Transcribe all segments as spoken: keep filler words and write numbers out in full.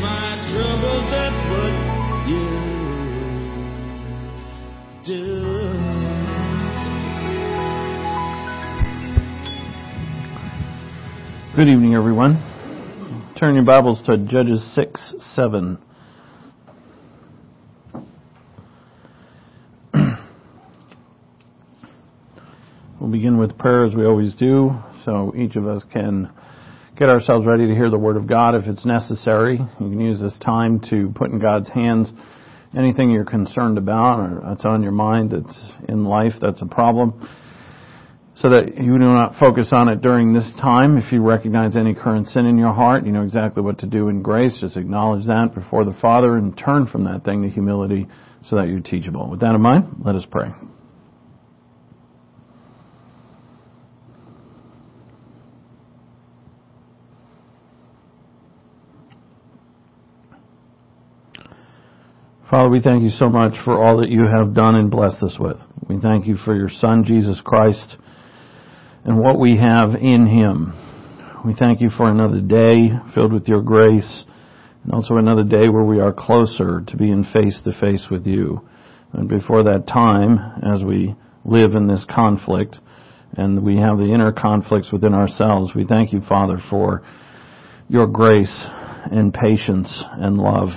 my troubles, that's what you do. Good evening, everyone. Turn your Bibles to Judges six, seven. We'll begin with prayer as we always do, so each of us can get ourselves ready to hear the Word of God if it's necessary. You can use this time to put in God's hands anything you're concerned about or that's on your mind that's in life that's a problem, so that you do not focus on it during this time. If you recognize any current sin in your heart, you know exactly what to do in grace. Just acknowledge that before the Father and turn from that thing to humility so that you're teachable. With that in mind, let us pray. Father, we thank you so much for all that you have done and blessed us with. We thank you for your Son, Jesus Christ, and what we have in Him. We thank you for another day filled with your grace, and also another day where we are closer to being face to face with you. And before that time, as we live in this conflict, and we have the inner conflicts within ourselves, we thank you, Father, for your grace and patience and love.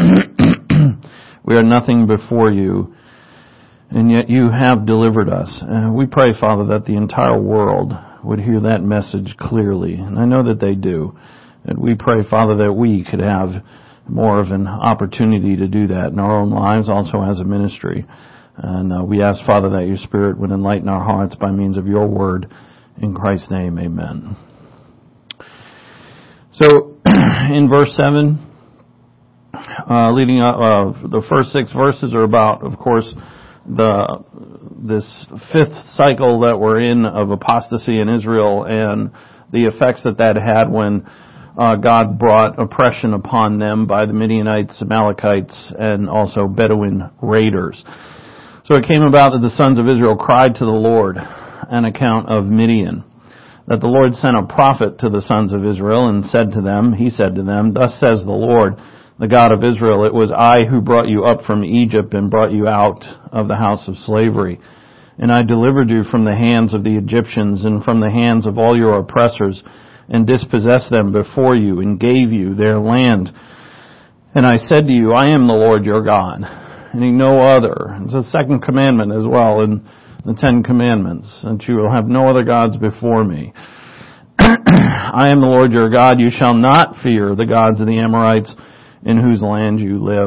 We are nothing before you, and yet you have delivered us. And we pray, Father, that the entire world would hear that message clearly, and I know that they do. And we pray, Father, that we could have more of an opportunity to do that in our own lives, also as a ministry. And uh, we ask, Father, that your Spirit would enlighten our hearts by means of your word. In Christ's name, amen. So, in verse seven, Uh, leading up, uh, the first six verses are about, of course, the this fifth cycle that we're in of apostasy in Israel and the effects that that had when uh, God brought oppression upon them by the Midianites, Amalekites, and also Bedouin raiders. So it came about that the sons of Israel cried to the Lord on account of Midian, that the Lord sent a prophet to the sons of Israel and said to them, he said to them, "Thus says the Lord, the God of Israel, it was I who brought you up from Egypt and brought you out of the house of slavery. And I delivered you from the hands of the Egyptians and from the hands of all your oppressors and dispossessed them before you and gave you their land. And I said to you, I am the Lord your God, and no other." It's the second commandment as well in the Ten Commandments, that you will have no other gods before me. I am the Lord your God. You shall not fear the gods of the Amorites, in whose land you live,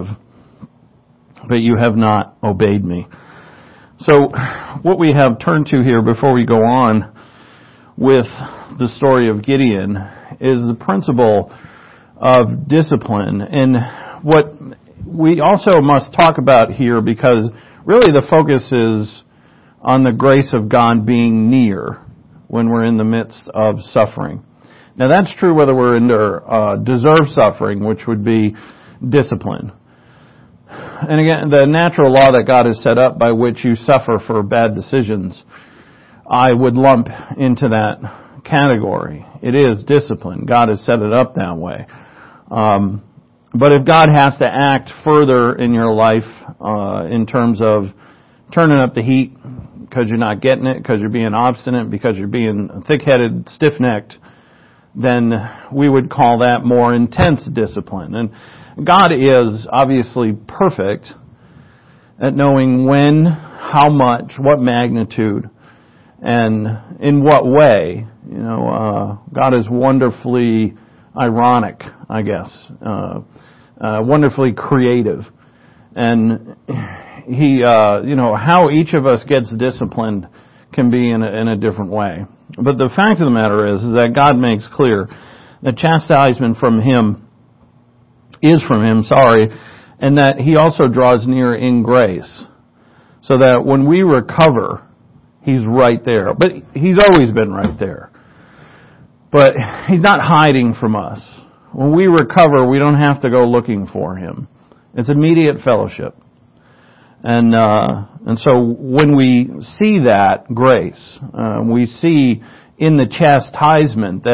but you have not obeyed me. So what we have turned to here before we go on with the story of Gideon is the principle of discipline, and what we also must talk about here, because really the focus is on the grace of God being near when we're in the midst of suffering. Now that's true whether we're under uh, deserved suffering, which would be discipline. And again, the natural law that God has set up by which you suffer for bad decisions, I would lump into that category. It is discipline. God has set it up that way. Um, but if God has to act further in your life uh, in terms of turning up the heat because you're not getting it, because you're being obstinate, because you're being thick-headed, stiff-necked, then we would call that more intense discipline. And God is obviously perfect at knowing when, how much, what magnitude, and in what way. You know, uh, God is wonderfully ironic, I guess, uh, uh, wonderfully creative. And He, uh, you know, how each of us gets disciplined can be in a, in a different way. But the fact of the matter is, is that God makes clear that chastisement from Him is from Him, sorry, and that He also draws near in grace. So that when we recover, He's right there. But He's always been right there. But He's not hiding from us. When we recover, we don't have to go looking for Him. It's immediate fellowship. And uh, and so when we see that grace, uh, we see in the chastisement that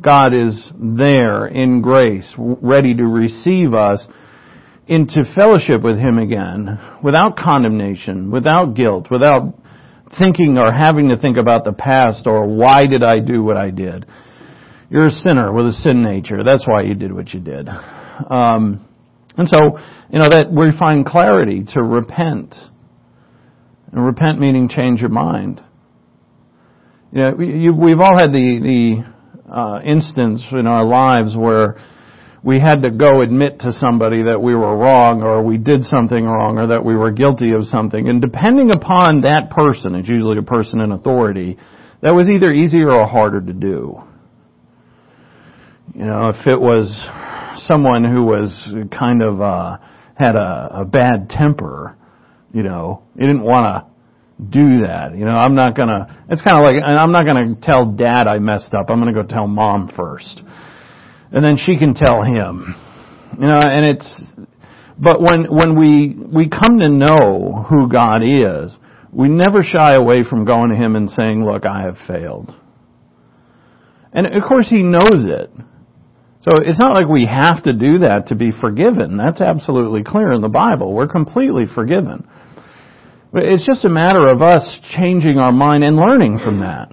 God is there in grace, ready to receive us into fellowship with Him again, without condemnation, without guilt, without thinking or having to think about the past or why did I do what I did. You're a sinner with a sin nature. That's why you did what you did. Um, and so, you know, that we find clarity to repent. And repent meaning change your mind. You know, you, we've all had the, the uh, instance in our lives where we had to go admit to somebody that we were wrong or we did something wrong or that we were guilty of something. And depending upon that person, it's usually a person in authority, that was either easier or harder to do. You know, if it was someone who was kind of, uh, had a, a bad temper, you know, you didn't want to do that. You know, I'm not gonna, it's kind of like, I'm not gonna tell Dad I messed up. I'm gonna go tell Mom first. And then she can tell him. You know, and it's, but when, when we, we come to know who God is, we never shy away from going to Him and saying, look, I have failed. And of course He knows it. So it's not like we have to do that to be forgiven. That's absolutely clear in the Bible. We're completely forgiven. But it's just a matter of us changing our mind and learning from that.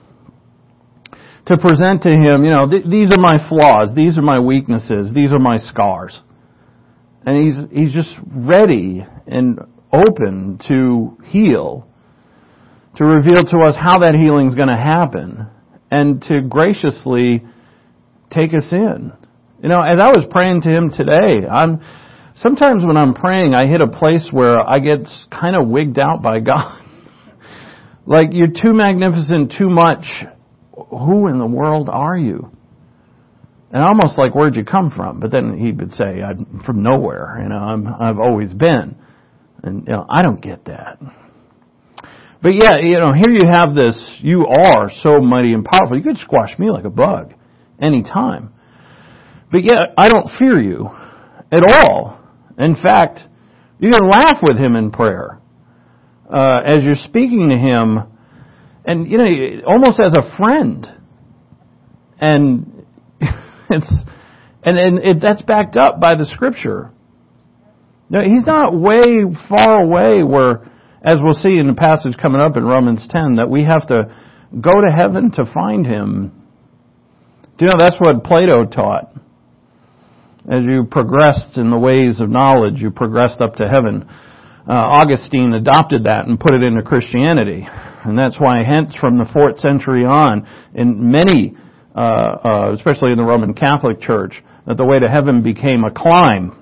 To present to Him, you know, th- these are my flaws, these are my weaknesses, these are my scars. And He's He's just ready and open to heal, to reveal to us how that healing is going to happen, and to graciously take us in. You know, as I was praying to Him today, I'm sometimes when I'm praying, I hit a place where I get kind of wigged out by God. Like, you're too magnificent, too much. Who in the world are you? And almost like, where'd you come from? But then He would say, I'm from nowhere. You know, I'm, I've always been. And, you know, I don't get that. But yeah, you know, here you have this, you are so mighty and powerful. You could squash me like a bug anytime. But yeah, I don't fear you at all. In fact, you can laugh with Him in prayer. Uh, as you're speaking to Him, and, you know, almost as a friend. And it's, and, and it, that's backed up by the Scripture. Now, He's not way far away where, as we'll see in the passage coming up in Romans ten, that we have to go to heaven to find Him. Do you know that's what Plato taught? As you progressed in the ways of knowledge, you progressed up to heaven. Uh, Augustine adopted that and put it into Christianity. And that's why, hence, from the fourth century on, in many, uh, uh, especially in the Roman Catholic Church, that the way to heaven became a climb.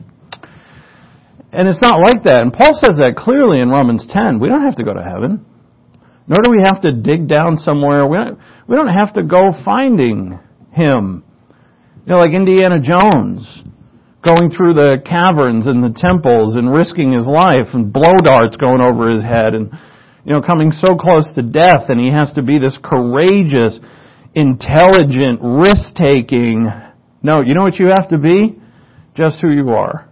And it's not like that. And Paul says that clearly in Romans ten. We don't have to go to heaven. Nor do we have to dig down somewhere. We don't, we don't have to go finding Him. You know, like Indiana Jones, going through the caverns and the temples and risking his life and blow darts going over his head and, you know, coming so close to death, and he has to be this courageous, intelligent, risk-taking. No, you know what you have to be? Just who you are.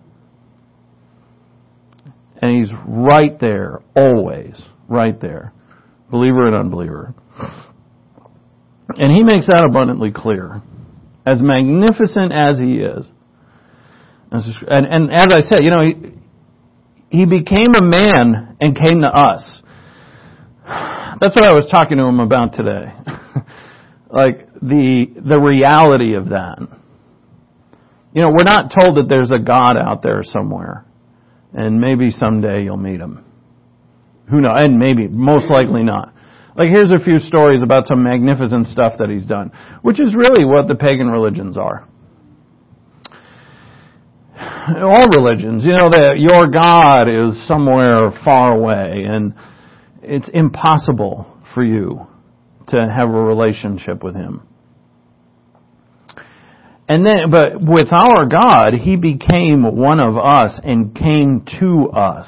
And He's right there, always, right there. Believer and unbeliever. And He makes that abundantly clear. As magnificent as He is. And, and as I said, you know, he, he became a man and came to us. That's what I was talking to him about today. Like, the the reality of that. You know, we're not told that there's a God out there somewhere. And maybe someday you'll meet Him. Who knows? And maybe, most likely not. Like, here's a few stories about some magnificent stuff that He's done. Which is really what the pagan religions are. All religions, you know, that your God is somewhere far away and it's impossible for you to have a relationship with Him. And then, but with our God, He became one of us and came to us.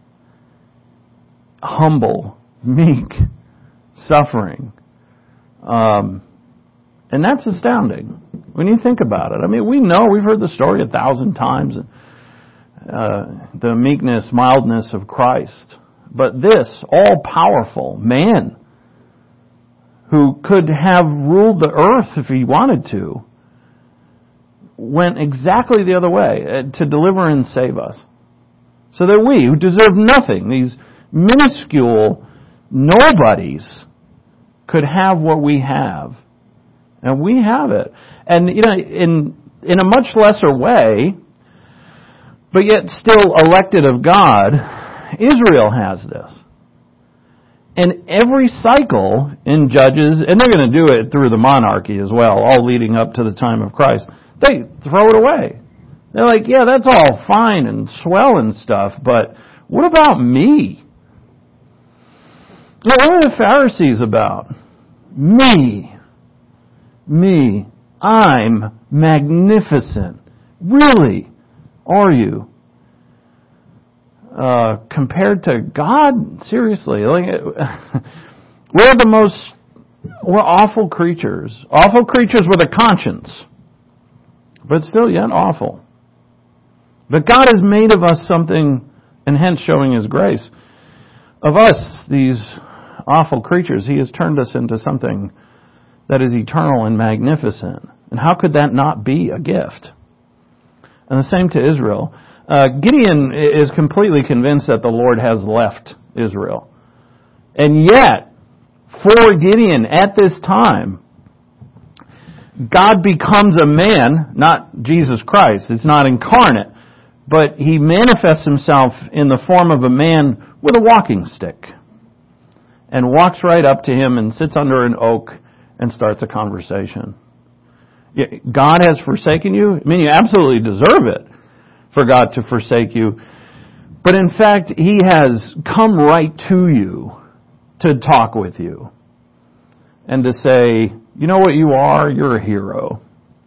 Humble, meek, suffering. Um, and that's astounding when you think about it. I mean, we know, we've heard the story a thousand times, uh, the meekness, mildness of Christ. But this all-powerful man who could have ruled the earth if he wanted to, went exactly the other way to deliver and save us. So that we, who deserve nothing, these minuscule nobodies, could have what we have. And we have it. And, you know, in in a much lesser way, but yet still elected of God, Israel has this. And every cycle in Judges, and they're going to do it through the monarchy as well, all leading up to the time of Christ, they throw it away. They're like, yeah, that's all fine and swell and stuff, but what about me? What are the Pharisees about? Me. Me. I'm magnificent. Really? Are you? Uh, compared to God? Seriously. Like, we're the most, we're awful creatures. Awful creatures with a conscience. But still yet awful. But God has made of us something, and hence showing His grace. Of us, these awful creatures, He has turned us into something that is eternal and magnificent. And how could that not be a gift? And the same to Israel. Uh, Gideon is completely convinced that the Lord has left Israel. And yet, for Gideon at this time, God becomes a man, not Jesus Christ, it's not incarnate, but He manifests Himself in the form of a man with a walking stick and walks right up to him and sits under an oak and starts a conversation. God has forsaken you? I mean, you absolutely deserve it for God to forsake you. But in fact, He has come right to you to talk with you and to say, you know what you are? You're a hero.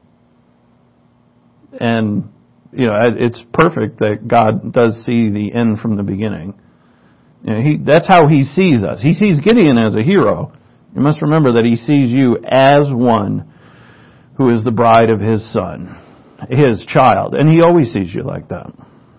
And, you know, it's perfect that God does see the end from the beginning. You know, he, that's how He sees us. He sees Gideon as a hero. You must remember that He sees you as one who is the bride of His Son, His child. And He always sees you like that.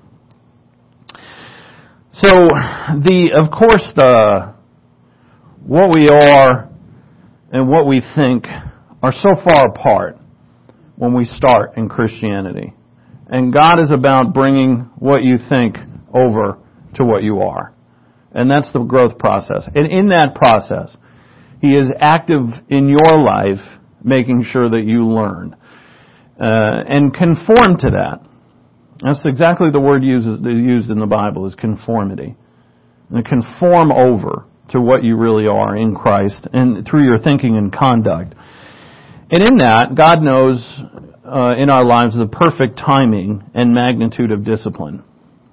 So, the, of course, the, what we are and what we think are so far apart when we start in Christianity. And God is about bringing what you think over to what you are. And that's the growth process. And in that process, He is active in your life, making sure that you learn. Uh, and conform to that. That's exactly the word used, used in the Bible, is conformity. And conform over to what you really are in Christ and through your thinking and conduct. And in that, God knows uh, in our lives the perfect timing and magnitude of discipline.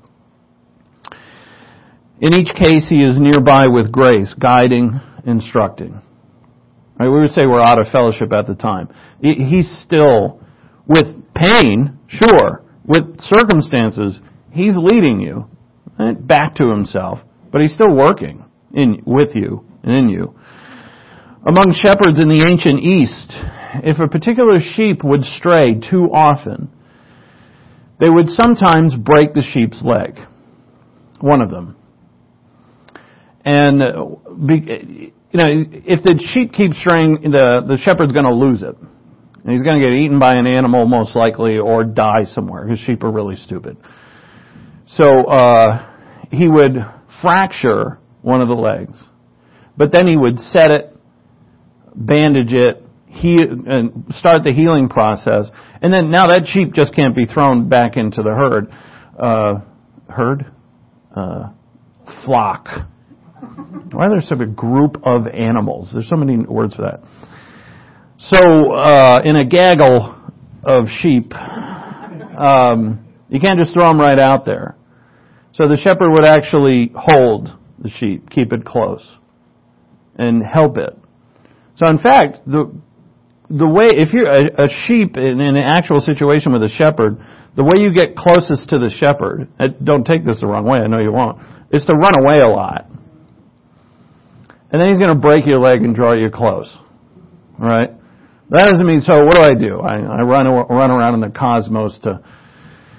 In each case, He is nearby with grace, guiding, instructing. Right, we would say we're out of fellowship at the time. He's still, with pain, sure, with circumstances, He's leading you right, back to Himself, but He's still working in with you and in you. Among shepherds in the ancient East, if a particular sheep would stray too often, they would sometimes break the sheep's leg, one of them. And, you know, if the sheep keeps straying, the, the shepherd's going to lose it. And he's going to get eaten by an animal most likely or die somewhere, because sheep are really stupid. So, uh, he would fracture one of the legs. But then he would set it, bandage it, he, and start the healing process. And then now that sheep just can't be thrown back into the herd. Uh, herd? Uh, flock. Why are there such a group of animals? There's so many words for that. So, uh, in a gaggle of sheep, um, you can't just throw them right out there. So the shepherd would actually hold the sheep, keep it close, and help it. So in fact, the the way, if you're a, a sheep in, in an actual situation with a shepherd, the way you get closest to the shepherd, don't take this the wrong way, I know you won't, is to run away a lot. And then he's going to break your leg and draw you close. Right? That doesn't mean, so what do I do? I, I run run around in the cosmos to,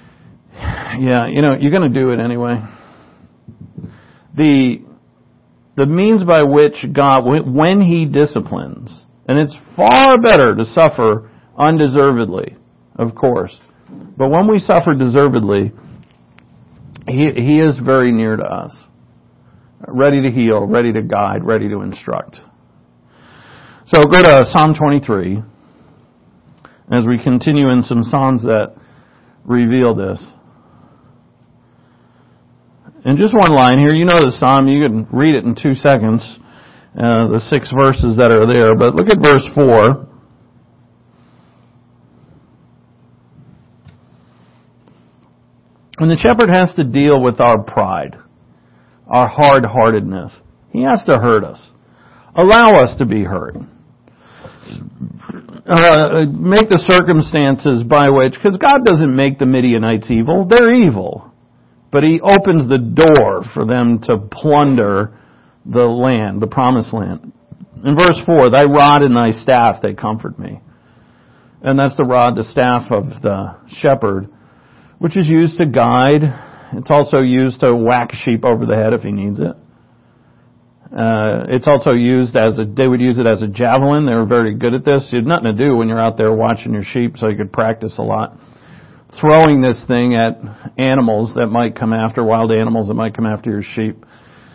yeah, you know, you're going to do it anyway. The the means by which God, when He disciplines, and it's far better to suffer undeservedly, of course, but when we suffer deservedly, He, he is very near to us, ready to heal, ready to guide, ready to instruct. So go to Psalm twenty-three, as we continue in some Psalms that reveal this. And just one line here. You know the Psalm. You can read it in two seconds, uh, the six verses that are there. But look at verse four. When the shepherd has to deal with our pride, our hard-heartedness, he has to hurt us. Allow us to be hurt. Uh, make the circumstances by which, because God doesn't make the Midianites evil, they're evil. But He opens the door for them to plunder the land, the promised land. In verse four, thy rod and thy staff, they comfort me. And that's the rod, the staff of the shepherd, which is used to guide. It's also used to whack a sheep over the head if he needs it. Uh, it's also used as a, they would use it as a javelin. They were very good at this. You had nothing to do when you're out there watching your sheep, so you could practice a lot. Throwing this thing at animals that might come after, wild animals that might come after your sheep.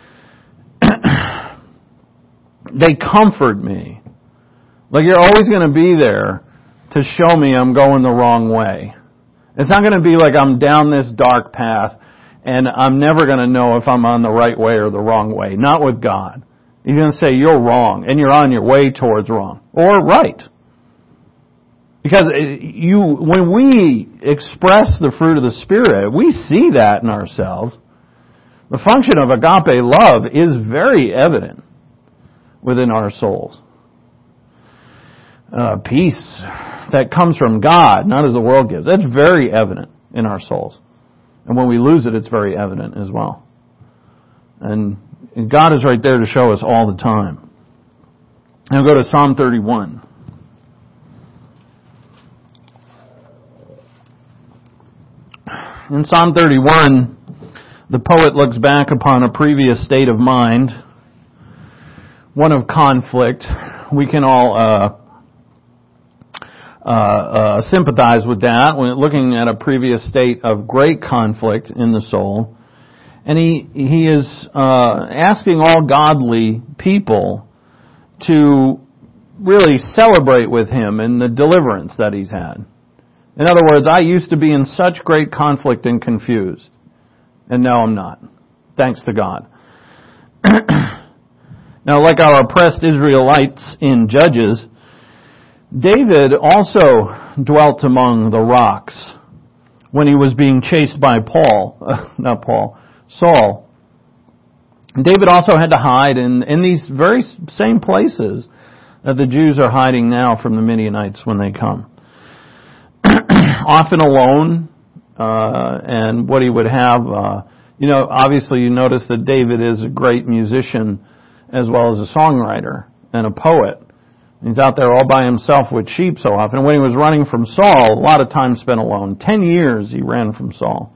They comfort me. Like you're always going to be there to show me I'm going the wrong way. It's not going to be like I'm down this dark path and I'm never going to know if I'm on the right way or the wrong way. Not with God. He's going to say you're wrong and you're on your way towards wrong. Or right. Because you, when we express the fruit of the Spirit, we see that in ourselves. The function of agape love is very evident within our souls. Uh, peace that comes from God, not as the world gives. That's very evident in our souls. And when we lose it, it's very evident as well. And God is right there to show us all the time. Now go to Psalm thirty-one. In Psalm thirty-one, the poet looks back upon a previous state of mind, one of conflict. We can all uh, uh, uh, sympathize with that, when looking at a previous state of great conflict in the soul. And he he is uh, asking all godly people to really celebrate with him in the deliverance that he's had. In other words, I used to be in such great conflict and confused, and now I'm not. Thanks to God. Now, like our oppressed Israelites in Judges, David also dwelt among the rocks when he was being chased by Paul, uh, not Paul, Saul. David also had to hide in, in these very same places that the Jews are hiding now from the Midianites when they come. Often alone, uh, and what he would have, uh, you know, obviously you notice that David is a great musician as well as a songwriter and a poet. He's out there all by himself with sheep so often. When he was running from Saul, a lot of time spent alone. Ten years he ran from Saul.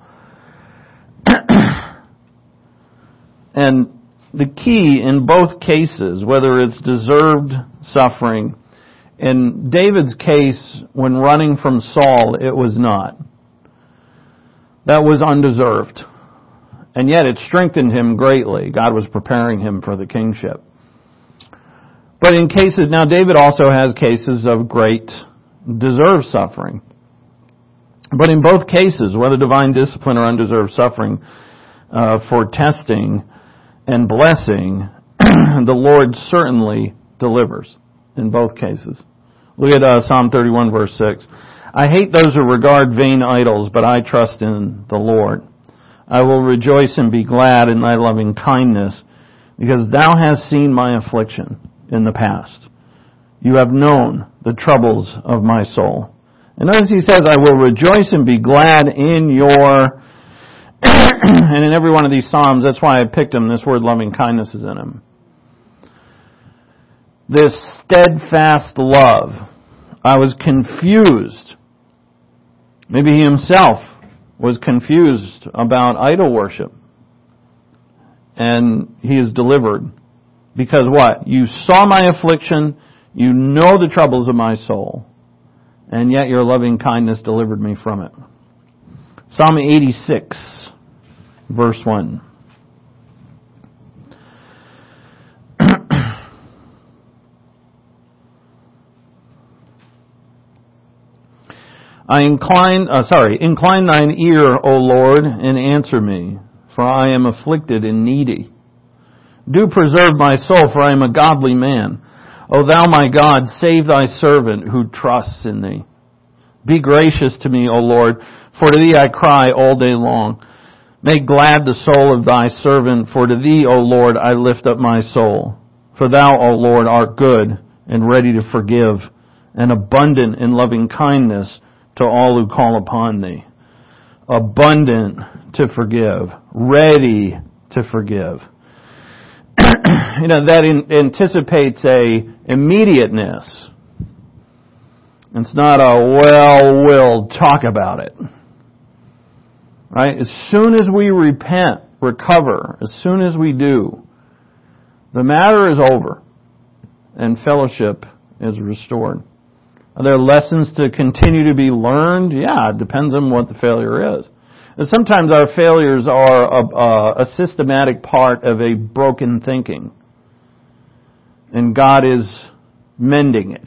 And the key in both cases, whether it's deserved suffering, in David's case, when running from Saul, it was not. That was undeserved. And yet it strengthened him greatly. God was preparing him for the kingship. But in cases, now David also has cases of great deserved suffering. But in both cases, whether divine discipline or undeserved suffering, uh, for testing and blessing, the Lord certainly delivers in both cases. Look at uh, Psalm thirty-one, verse six. I hate those who regard vain idols, but I trust in the Lord. I will rejoice and be glad in thy loving kindness, because thou hast seen my affliction in the past. You have known the troubles of my soul. And notice he says, I will rejoice and be glad in your... and in every one of these Psalms, that's why I picked them, this word loving kindness is in them. This steadfast love. I was confused. Maybe he himself was confused about idol worship. And he is delivered Because what? You saw my affliction, you know the troubles of my soul, and yet your loving kindness delivered me from it. Psalm eighty-six, verse one. I incline, uh, sorry, incline thine ear, O Lord, and answer me, for I am afflicted and needy. Do preserve my soul, for I am a godly man. O thou my God, save thy servant who trusts in thee. Be gracious to me, O Lord, for to thee I cry all day long. Make glad the soul of thy servant, for to thee, O Lord, I lift up my soul. For thou, O Lord, art good and ready to forgive, and abundant in loving kindness to all who call upon thee. Abundant to forgive, ready to forgive. You know, that in, anticipates a immediateness. It's not a, well, we'll talk about it. Right? As soon as we repent, recover, as soon as we do, the matter is over and fellowship is restored. Are there lessons to continue to be learned? Yeah, it depends on what the failure is. And sometimes our failures are a, a, a systematic part of a broken thinking. And God is mending it.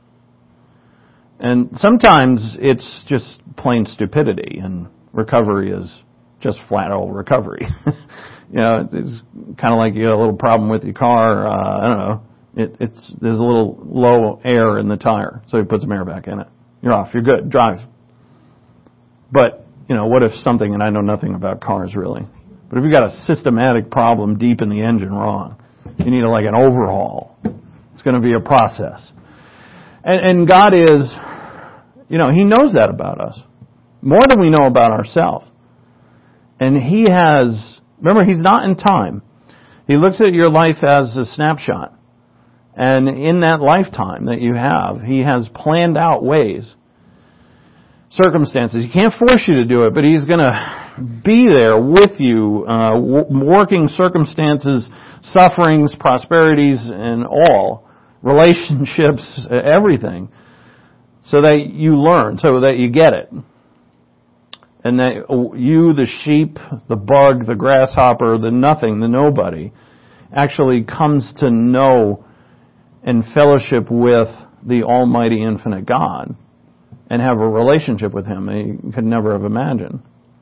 And sometimes it's just plain stupidity, and recovery is just flat old recovery. You know, it's kind of like you got a little problem with your car, uh, I don't know. It, it's there's a little low air in the tire, so you put some air back in it. You're off. You're good. Drive. But you know, what if something? And I know nothing about cars really. But if you got a systematic problem deep in the engine wrong, you need a, like an overhaul. It's going to be a process. And, and God is, you know, He knows that about us more than we know about ourselves. And He has. Remember, He's not in time. He looks at your life as a snapshot. And in that lifetime that you have, He has planned out ways, circumstances. He can't force you to do it, but He's going to be there with you, uh, w- working circumstances, sufferings, prosperities, and all, relationships, everything, so that you learn, so that you get it. And that you, the sheep, the bug, the grasshopper, the nothing, the nobody, actually comes to know and fellowship with the almighty infinite God and have a relationship with Him you could never have imagined.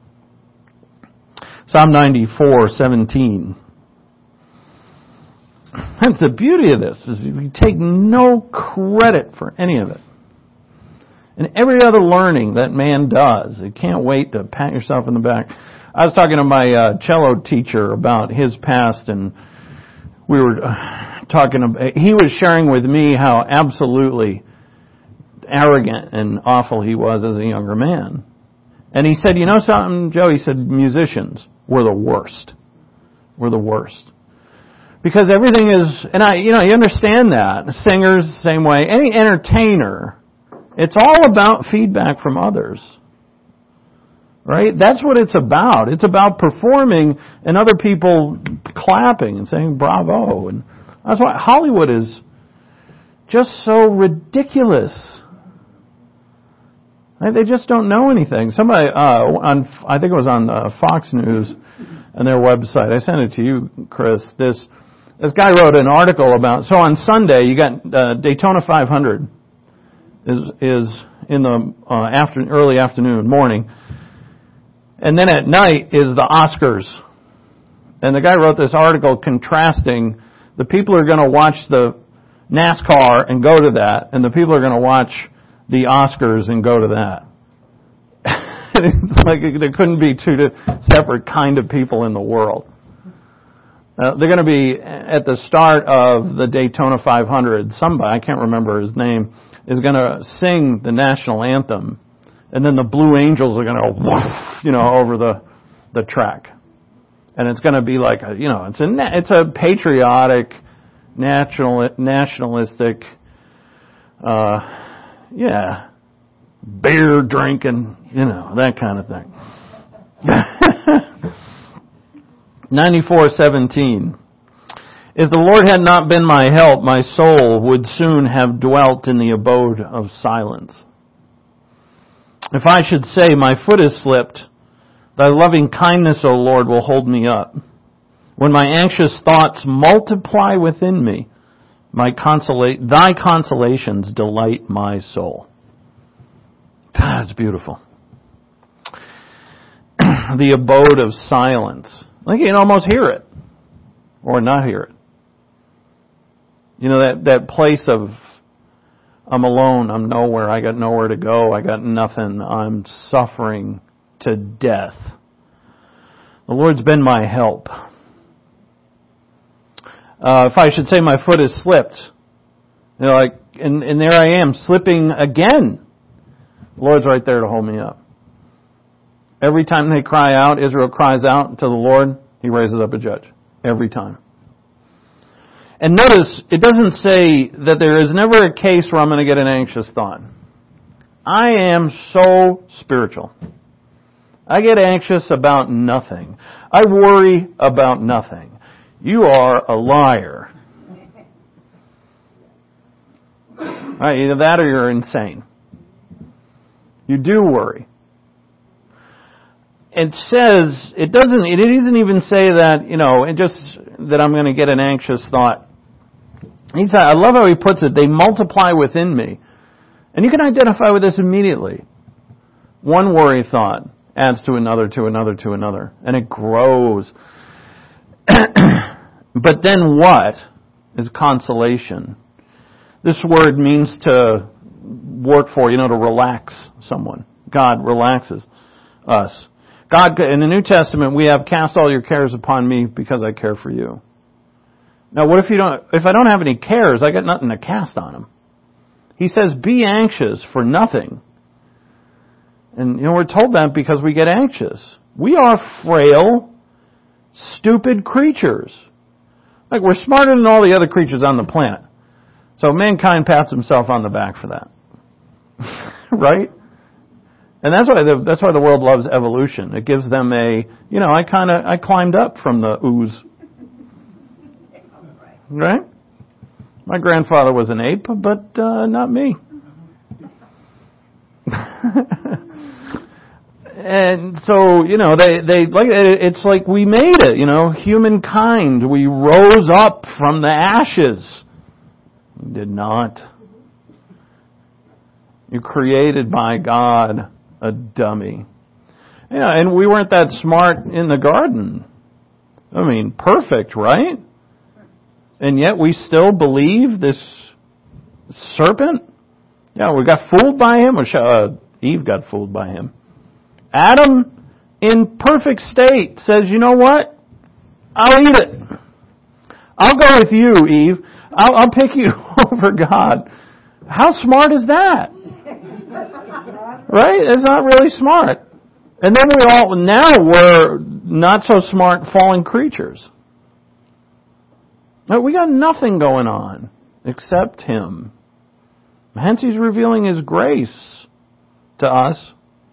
Psalm ninety-four seventeen. That's the beauty of this, is you take no credit for any of it. And every other learning that man does, you can't wait to pat yourself in the back. I was talking to my uh, cello teacher about his past, and we were uh, talking about, he was sharing with me how absolutely arrogant and awful he was as a younger man. And he said, you know something, Joe? He said, musicians were the worst. We're the worst. Because everything is, and I, you know, you understand that. Singers, same way. Any entertainer, it's all about feedback from others. Right? That's what it's about. It's about performing and other people clapping and saying bravo. And that's why Hollywood is just so ridiculous. Right? They just don't know anything. Somebody, uh, on, I think it was on uh, Fox News and their website. I sent it to you, Chris. This, this guy wrote an article about, so on Sunday you got uh, Daytona five hundred is, is in the uh, after, early afternoon, morning. And then at night is the Oscars. And the guy wrote this article contrasting the people who are going to watch the NASCAR and go to that, and the people who are going to watch the Oscars and go to that. It's like there couldn't be two separate kind of people in the world. Uh, they're going to be at the start of the Daytona five hundred. Somebody, I can't remember his name, is going to sing the national anthem. And then the Blue Angels are going to go, you know, over the the track, and it's going to be like a, you know, it's a it's a patriotic, national nationalistic, uh, yeah, beer drinking, you know, that kind of thing. ninety-four seventeen. If the Lord had not been my help, my soul would soon have dwelt in the abode of silence. If I should say, my foot is slipped, thy loving kindness, O Lord, will hold me up. When my anxious thoughts multiply within me, my consola- thy consolations delight my soul. That's beautiful. The abode of silence. Like you can almost hear it, or not hear it. You know, that, that place of, I'm alone, I'm nowhere, I got nowhere to go, I got nothing, I'm suffering to death. The Lord's been my help. Uh, if I should say my foot is slipped, you know, like, and, and there I am, slipping again. The Lord's right there to hold me up. Every time they cry out, Israel cries out to the Lord, He raises up a judge. Every time. And notice, it doesn't say that there is never a case where I'm going to get an anxious thought. I am so spiritual. I get anxious about nothing. I worry about nothing. You are a liar. Right, either that or you're insane. You do worry. It says, it doesn't, it doesn't even say that, you know, it just, that I'm going to get an anxious thought. He said, I love how he puts it, they multiply within me. And you can identify with this immediately. One worry thought adds to another, to another, to another. And it grows. But then what is consolation? This word means to work for, you know, to relax someone. God relaxes us. God, in the New Testament, we have cast all your cares upon me because I care for you. Now, what if you don't, if I don't have any cares, I got nothing to cast on him. He says, be anxious for nothing. And, you know, we're told that because we get anxious. We are frail, stupid creatures. Like, we're smarter than all the other creatures on the planet. So mankind pats himself on the back for that. Right? And that's why the, that's why the world loves evolution. It gives them a, you know, I kind of, I climbed up from the ooze. Right? My grandfather was an ape, but uh, not me. And so, you know, they, they like it's like we made it, you know, humankind. We rose up from the ashes. We did not. You're created by God, a dummy. Yeah, and we weren't that smart in the garden. I mean, perfect, right? And yet we still believe this serpent? Yeah, we got fooled by him. Or uh, Eve got fooled by him. Adam, in perfect state, says, you know what? I'll eat it. I'll go with you, Eve. I'll, I'll pick you over God. How smart is that? Right? It's not really smart. And then we all, now we're not so smart fallen creatures. We got nothing going on except Him. Hence He's revealing His grace to us.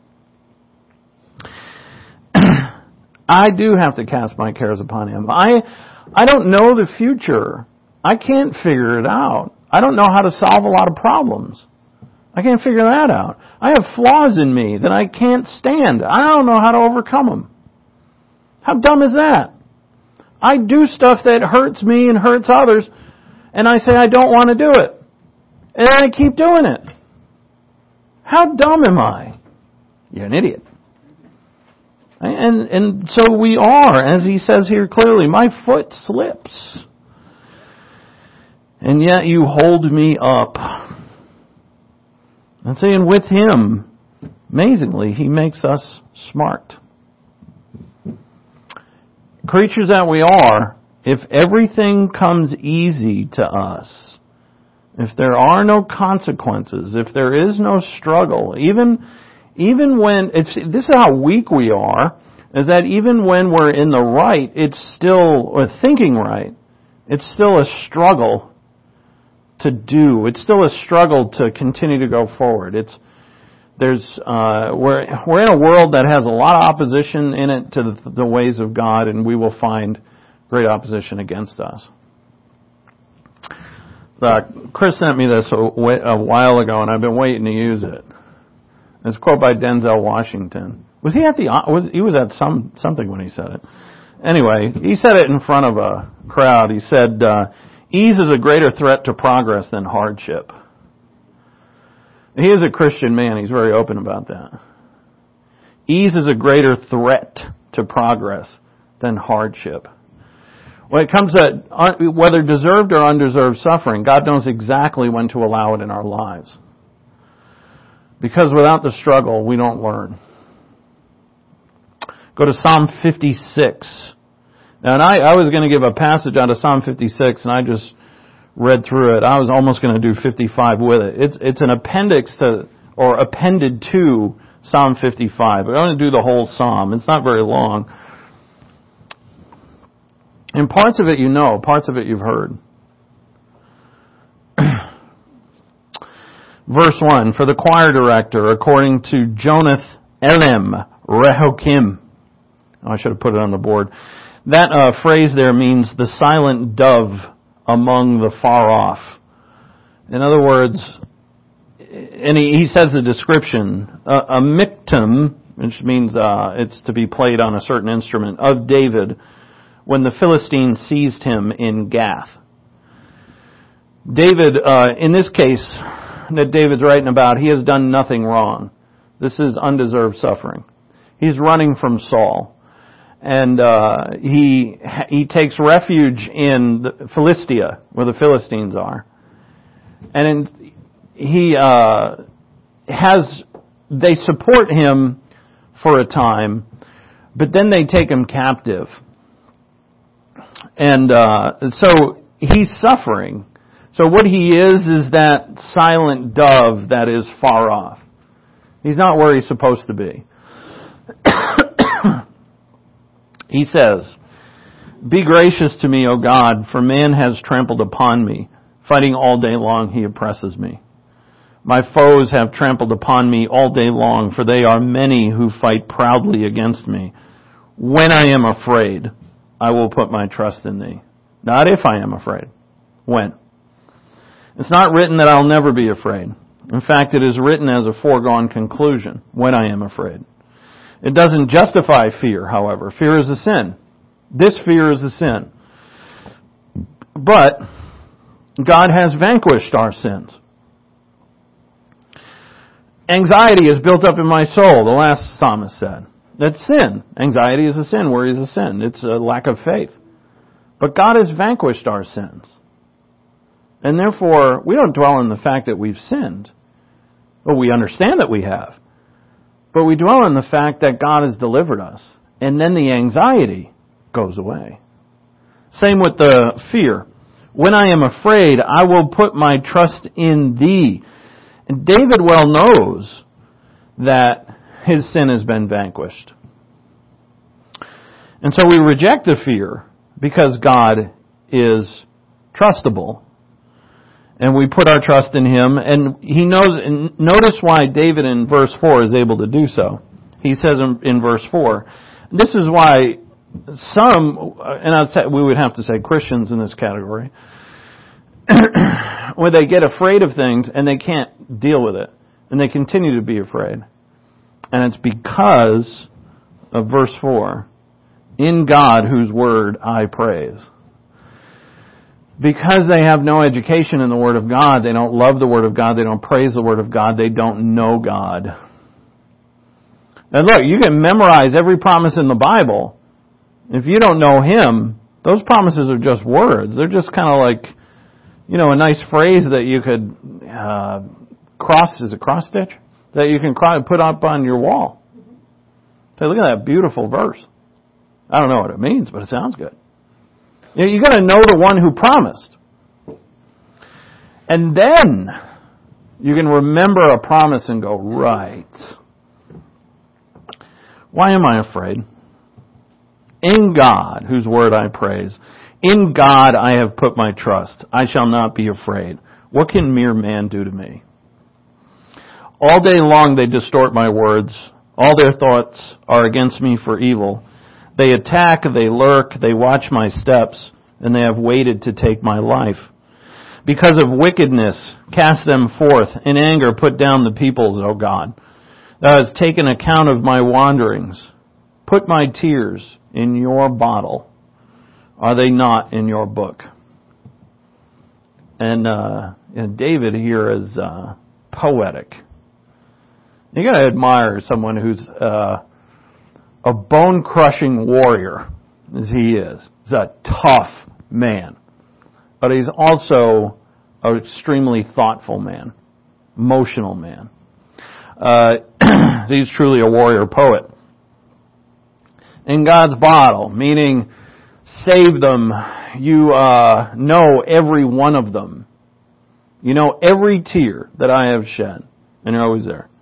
I do have to cast my cares upon Him. I, I don't know the future. I can't figure it out. I don't know how to solve a lot of problems. I can't figure that out. I have flaws in me that I can't stand. I don't know how to overcome them. How dumb is that? I do stuff that hurts me and hurts others, and I say I don't want to do it. And I keep doing it. How dumb am I? You're an idiot. And and so we are, as he says here clearly, my foot slips. And yet you hold me up. And saying with Him, amazingly, He makes us smart. Creatures that we are, if everything comes easy to us, if there are no consequences, if there is no struggle, even even when it's this is how weak we are, is that even when we're in the right, it's still or thinking right, it's still a struggle to do. It's still a struggle to continue to go forward. It's There's uh, we're we're in a world that has a lot of opposition in it to the, the ways of God, and we will find great opposition against us. Uh, Chris sent me this a, a while ago, and I've been waiting to use it. It's a quote by Denzel Washington. Was he at the? Was he was at some something when he said it? Anyway, he said it in front of a crowd. He said, uh, "Ease is a greater threat to progress than hardship." He is a Christian man. He's very open about that. Ease is a greater threat to progress than hardship. When it comes to whether deserved or undeserved suffering, God knows exactly when to allow it in our lives. Because without the struggle, we don't learn. Go to Psalm fifty-six. Now, and I, I was going to give a passage out of Psalm fifty-six, and I just read through it. I was almost going to do fifty-five with it. It's it's an appendix to, or appended to Psalm fifty-five. But I'm going to do the whole Psalm. It's not very long. And parts of it you know, parts of it you've heard. Verse one, for the choir director, according to Jonath Elim Rehokim. Oh, I should have put it on the board. That uh, phrase there means the silent dove among the far off. In other words, and he, he says the description, uh, a miktam, which means uh, it's to be played on a certain instrument, of David when the Philistines seized him in Gath. David, uh, in this case that David's writing about, he has done nothing wrong. This is undeserved suffering. He's running from Saul. And uh, he he takes refuge in the Philistia, where the Philistines are. And in, he uh, has, they support him for a time, but then they take him captive. And uh, so he's suffering. So what he is is that silent dove that is far off. He's not where he's supposed to be. He says, be gracious to me, O God, for man has trampled upon me. Fighting all day long, he oppresses me. My foes have trampled upon me all day long, for they are many who fight proudly against me. When I am afraid, I will put my trust in thee. Not if I am afraid. When? It's not written that I'll never be afraid. In fact, it is written as a foregone conclusion, when I am afraid. It doesn't justify fear, however. Fear is a sin. This fear is a sin. But God has vanquished our sins. Anxiety is built up in my soul, the last psalmist said. That's sin. Anxiety is a sin. Worry is a sin. It's a lack of faith. But God has vanquished our sins. And therefore, we don't dwell on the fact that we've sinned. Well, we understand that we have. But we dwell on the fact that God has delivered us. And then the anxiety goes away. Same with the fear. When I am afraid, I will put my trust in thee. And David well knows that his sin has been vanquished. And so we reject the fear because God is trustable. And we put our trust in Him, and He knows, and notice why David in verse four is able to do so. He says in, in verse four, this is why some, and I'd say, we would have to say Christians in this category, where they get afraid of things and they can't deal with it, and they continue to be afraid. And it's because of verse four, in God whose word I praise. Because they have no education in the Word of God, they don't love the Word of God, they don't praise the Word of God, they don't know God. And look, you can memorize every promise in the Bible. If you don't know Him, those promises are just words. They're just kind of like, you know, a nice phrase that you could uh, cross, is it cross stitch? That you can put up on your wall. Say, look at that beautiful verse. I don't know what it means, but it sounds good. You know, you got to know the one who promised. And then you can remember a promise and go, right. Why am I afraid? In God, whose word I praise, in God I have put my trust. I shall not be afraid. What can mere man do to me? All day long they distort my words. All their thoughts are against me for evil. They attack, they lurk, they watch my steps, and they have waited to take my life. Because of wickedness, cast them forth. In anger, put down the peoples, O God. Thou hast taken account of my wanderings. Put my tears in your bottle. Are they not in your book? And, uh, and David here is uh, poetic. You got to admire someone who's uh, a bone-crushing warrior, as he is. He's a tough man. But he's also an extremely thoughtful man, emotional man. Uh, he's truly a warrior poet. In God's bottle, meaning save them, you uh, know every one of them. You know every tear that I have shed, and you're always there.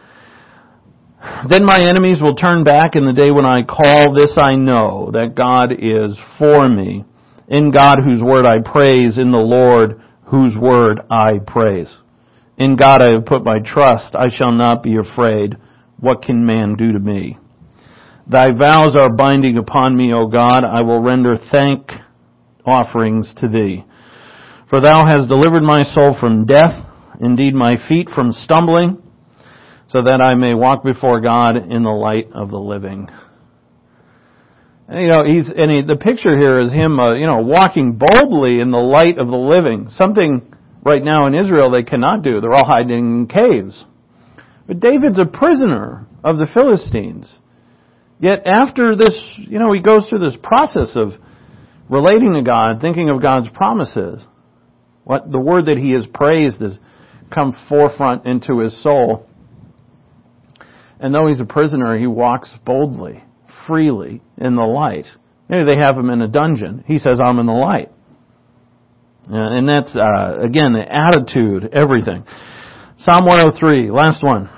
Then my enemies will turn back in the day when I call. This I know, that God is for me. In God whose word I praise, in the Lord whose word I praise. In God I have put my trust, I shall not be afraid. What can man do to me? Thy vows are binding upon me, O God. I will render thank offerings to thee. For thou hast delivered my soul from death, indeed my feet from stumbling, so that I may walk before God in the light of the living. And, you know, he's, and he, the picture here is him, uh, you know, walking boldly in the light of the living. Something right now in Israel they cannot do. They're all hiding in caves. But David's a prisoner of the Philistines. Yet after this, you know, he goes through this process of relating to God, thinking of God's promises. What the word that he has praised has come forefront into his soul. And though he's a prisoner, he walks boldly, freely in the light. Maybe they have him in a dungeon. He says, I'm in the light. And that's, uh, again, the attitude, everything. Psalm one oh three, last one.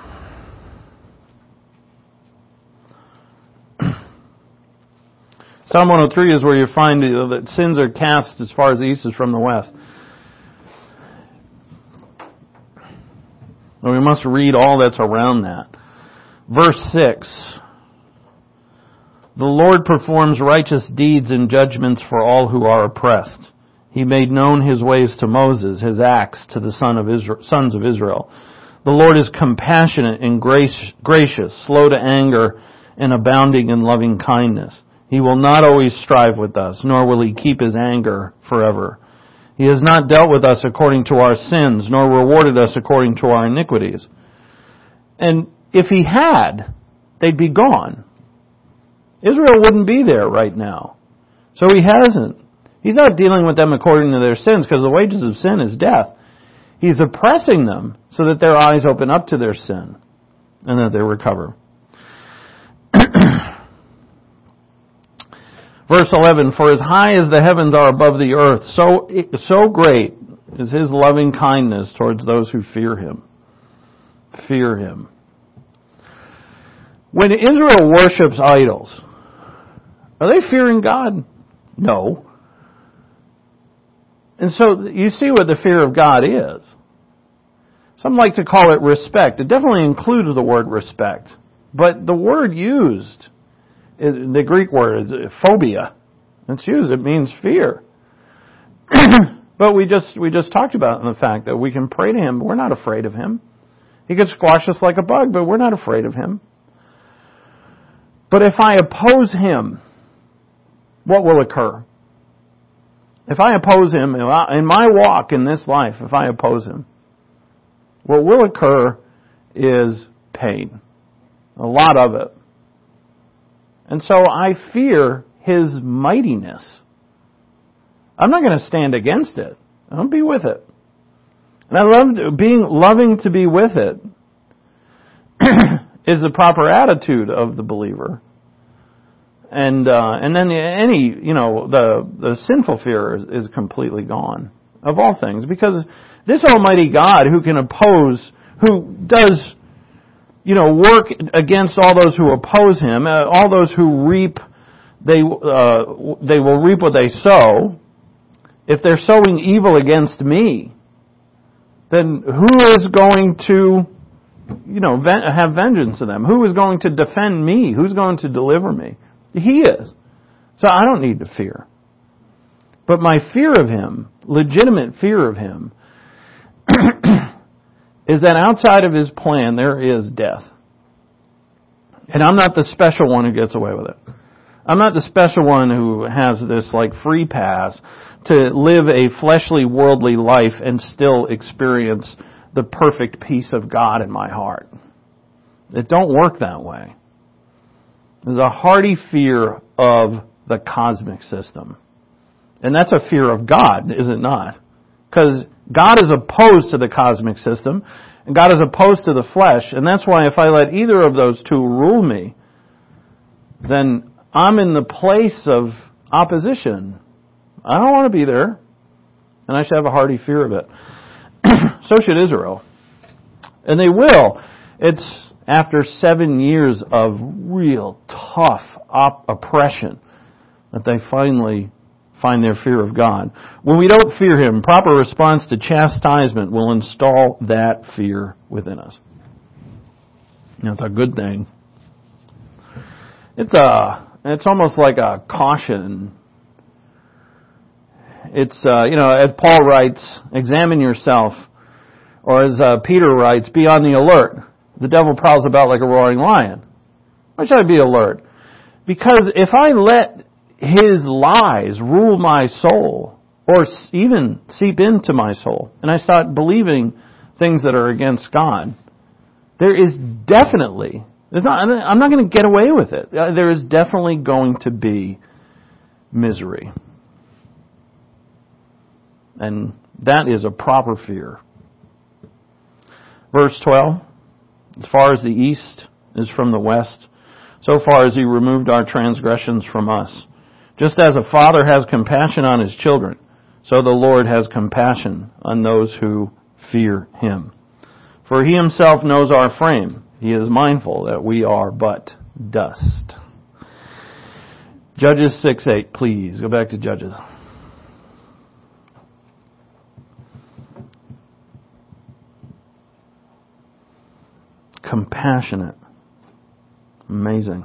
Psalm one oh three is where you find that sins are cast as far as the east is from the west. And we must read all that's around that. Verse six. The Lord performs righteous deeds and judgments for all who are oppressed. He made known his ways to Moses, his acts to the son of Israel, sons of Israel. The Lord is compassionate and grace, gracious, slow to anger, and abounding in loving kindness. He will not always strive with us, nor will he keep his anger forever. He has not dealt with us according to our sins, nor rewarded us according to our iniquities. And if he had, they'd be gone. Israel wouldn't be there right now. So he hasn't. He's not dealing with them according to their sins, because the wages of sin is death. He's oppressing them so that their eyes open up to their sin and that they recover. Verse eleven, for as high as the heavens are above the earth, so, so great is his loving kindness towards those who fear him. Fear him. When Israel worships idols, are they fearing God? No. And so you see what the fear of God is. Some like to call it respect. It definitely includes the word respect. But the word used, is, the Greek word is phobia. It's used, it means fear. But we just we just talked about the fact that we can pray to him, but we're not afraid of him. He could squash us like a bug, but we're not afraid of him. But if I oppose him, what will occur? If I oppose him, in my walk in this life, if I oppose him, what will occur is pain. A lot of it. And so I fear his mightiness. I'm not going to stand against it. I'll be with it. And I love being loving to be with it is the proper attitude of the believer. And uh, and then any, you know, the, the sinful fear is, is completely gone of all things. Because this almighty God who can oppose, who does, you know, work against all those who oppose him, uh, all those who reap, they uh, they will reap what they sow. If they're sowing evil against me, then who is going to, you know, ven- have vengeance of them? Who is going to defend me? Who's going to deliver me? He is. So I don't need to fear. But my fear of him legitimate fear of Him, is that outside of His plan there is death. And I'm not the special one who gets away with it. I'm not the special one who has this like free pass to live a fleshly, worldly life and still experience the perfect peace of God in my heart. It don't work that way. There's a hearty fear of the cosmic system. And that's a fear of God, is it not? Because God is opposed to the cosmic system, and God is opposed to the flesh, and that's why if I let either of those two rule me, then I'm in the place of opposition. I don't want to be there, and I should have a hearty fear of it. So should Israel. And they will. It's after seven years of real tough op- oppression that they finally find their fear of God. When we don't fear Him, proper response to chastisement will install that fear within us. That's a good thing. It's a, it's almost like a caution. It's, uh, you know, as Paul writes, examine yourself. Or as uh, Peter writes, be on the alert. The devil prowls about like a roaring lion. Why should I be alert? Because if I let his lies rule my soul, or even seep into my soul, and I start believing things that are against God, there is definitely, there's not, I'm not going to get away with it. There is definitely going to be misery. And that is a proper fear. Verse twelve, as far as the east is from the west, so far as He removed our transgressions from us. Just as a father has compassion on his children, so the Lord has compassion on those who fear Him. For He Himself knows our frame. He is mindful that we are but dust. Judges six eight, please. Go back to Judges. Compassionate. Amazing.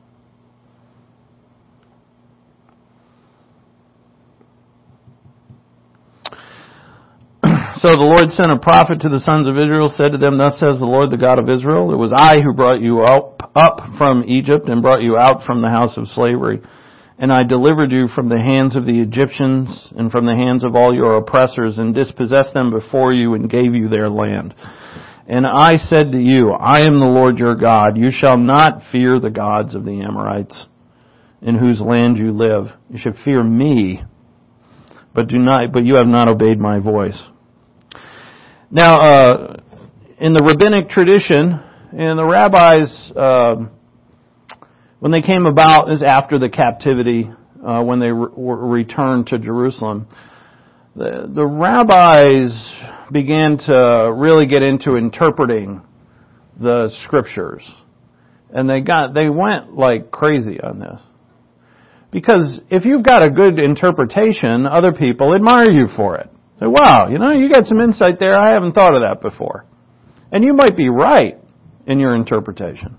So the Lord sent a prophet to the sons of Israel, said to them, thus says the Lord, the God of Israel, it was I who brought you up, up from Egypt and brought you out from the house of slavery. And I delivered you from the hands of the Egyptians and from the hands of all your oppressors and dispossessed them before you and gave you their land. And I said to you, I am the Lord your God. You shall not fear the gods of the Amorites in whose land you live. You should fear me, but do not, but you have not obeyed my voice. Now, uh, in the rabbinic tradition, and the rabbis, uh, when they came about, is after the captivity, uh, when they re- were returned to Jerusalem, the, the rabbis began to really get into interpreting the scriptures. And they got, they went like crazy on this. Because if you've got a good interpretation, other people admire you for it. Say, wow, you know, you got some insight there. I haven't thought of that before. And you might be right in your interpretation.